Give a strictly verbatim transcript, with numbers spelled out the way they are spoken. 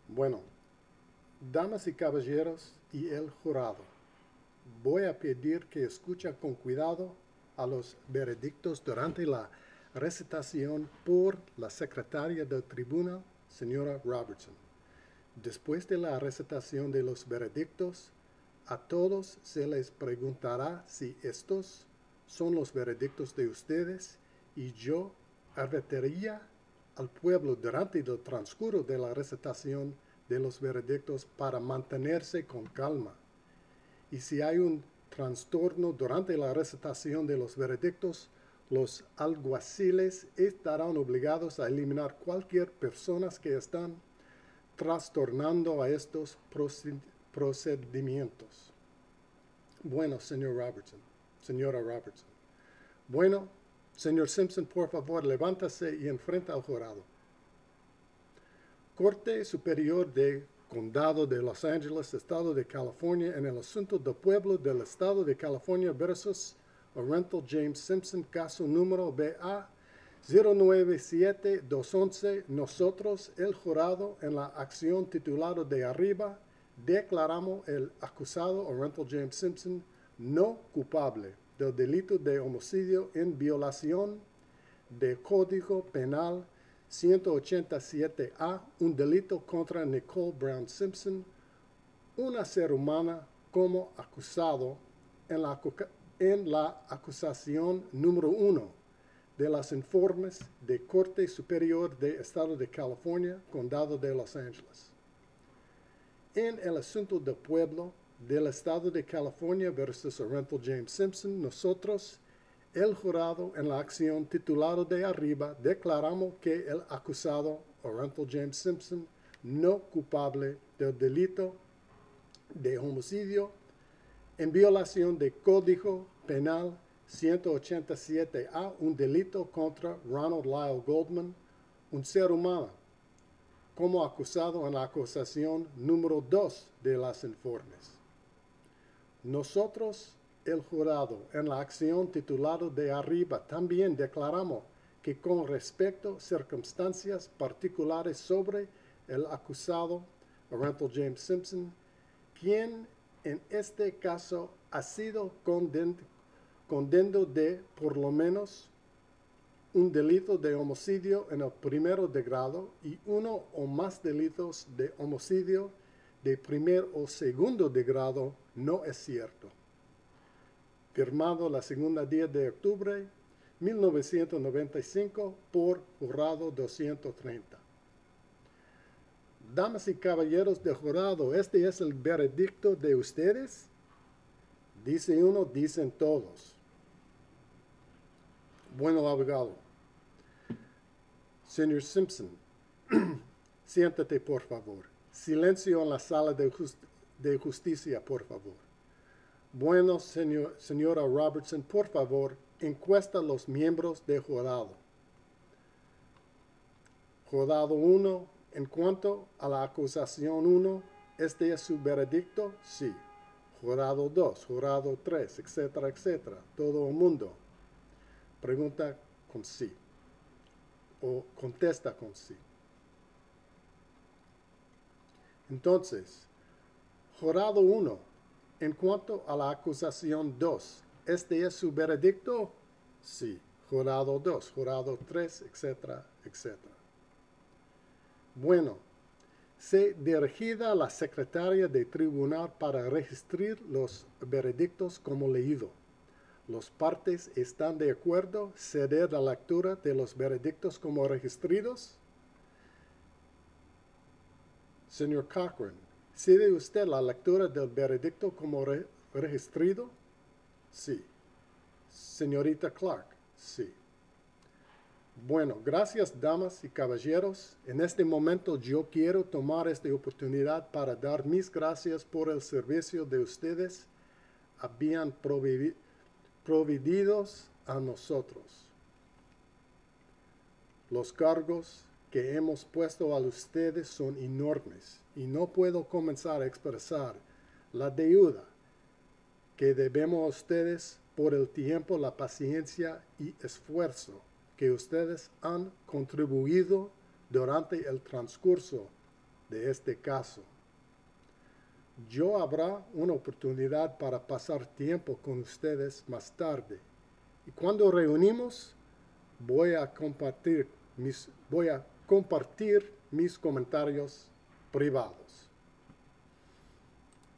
Bueno, damas y caballeros y el jurado, voy a pedir que escuchen con cuidado a los veredictos durante la recitación por la secretaria del tribunal, señora Robertson. Después de la recitación de los veredictos, a todos se les preguntará si estos son los veredictos de ustedes y yo advertiría al pueblo durante el transcurso de la recitación de los veredictos para mantenerse con calma. Y si hay un trastorno durante la recitación de los veredictos, los alguaciles estarán obligados a eliminar cualquier personas que están trastornando a estos procedimientos. Bueno, señor Robertson, señora Robertson. Bueno, señor Simpson, por favor, levántase y enfrenta al jurado. Corte Superior de Condado de Los Ángeles, Estado de California, en el asunto del pueblo del Estado de California versus Orenthal James Simpson, caso número B A cero nueve siete dos once. Nosotros, el jurado, en la acción titulada de arriba, declaramos el acusado Orenthal James Simpson no culpable del delito de homicidio en violación del Código Penal ciento ochenta y siete A, un delito contra Nicole Brown Simpson, una ser humana, como acusado en la, en la acusación número uno de los informes de Corte Superior del Estado de California, Condado de Los Ángeles. En el asunto del pueblo del Estado de California versus Orenthal James Simpson, nosotros, el jurado, en la acción titulada de arriba, declaramos que el acusado Orenthal James Simpson no culpable del delito de homicidio en violación del Código Penal ciento ochenta y siete A, un delito contra Ronald Lyle Goldman, un ser humano, como acusado en la acusación número dos de los informes. Nosotros, el jurado, en la acción titulada de arriba, también declaramos que con respecto a circunstancias particulares sobre el acusado Orenthal James Simpson, quien en este caso ha sido condenado condenado de por lo menos un delito de homicidio en el primero de grado y uno o más delitos de homicidio de primer o segundo de grado, no es cierto. Firmado la segunda día de octubre mil novecientos noventa y cinco por jurado doscientos treinta. Damas y caballeros del jurado, ¿este es el veredicto de ustedes? Dice uno, dicen todos. Bueno, abogado. Señor Simpson, siéntate, por favor. Silencio en la sala de, just de justicia, por favor. Bueno, señor, señora Robertson, por favor, encuesta a los miembros del jurado. Jurado uno, en cuanto a la acusación uno, ¿este es su veredicto? Sí. Jurado dos, jurado tres, etcétera, etcétera. Todo el mundo pregunta con sí o contesta con sí. Entonces, jurado uno, en cuanto a la acusación dos, ¿este es su veredicto? Sí. Jurado dos, jurado tres, etcétera, etcétera. Bueno, se dirigirá a la secretaria de tribunal para registrar los veredictos como leído. ¿Las partes están de acuerdo ceder la lectura de los veredictos como registrados? Señor Cochran, ¿cede usted la lectura del veredicto como re registrado? Sí. Señorita Clark, sí. Bueno, gracias, damas y caballeros. En este momento yo quiero tomar esta oportunidad para dar mis gracias por el servicio de ustedes habían providido provididos a nosotros. Los cargos que hemos puesto a ustedes son enormes y no puedo comenzar a expresar la deuda que debemos a ustedes por el tiempo, la paciencia y esfuerzo que ustedes han contribuido durante el transcurso de este caso. Yo habrá una oportunidad para pasar tiempo con ustedes más tarde. Y cuando reunimos, voy a compartir mis, voy a compartir mis comentarios privados.